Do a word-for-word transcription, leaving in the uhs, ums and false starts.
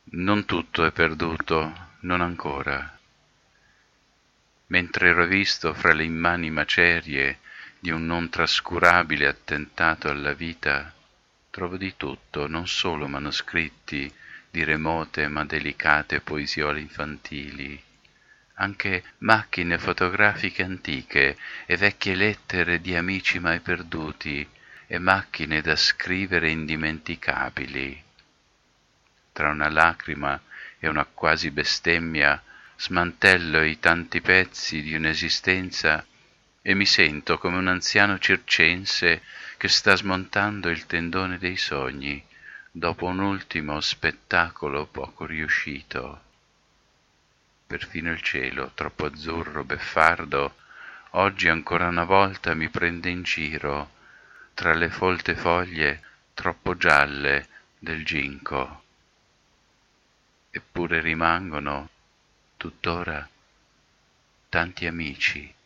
Non tutto è perduto, non ancora. Mentre rovisto fra le immani macerie di un non trascurabile attentato alla vita, trovo di tutto, non solo manoscritti di remote ma delicate poesiole infantili, anche macchine fotografiche antiche e vecchie lettere di amici mai perduti e macchine da scrivere indimenticabili. Tra una lacrima e una quasi bestemmia smantello i tanti pezzi di un'esistenza e mi sento come un anziano circense che sta smontando il tendone dei sogni dopo un ultimo spettacolo poco riuscito. Perfino il cielo, troppo azzurro, beffardo, oggi ancora una volta mi prende in giro tra le folte foglie troppo gialle del ginkgo. Eppure rimangono, tuttora, tanti amici.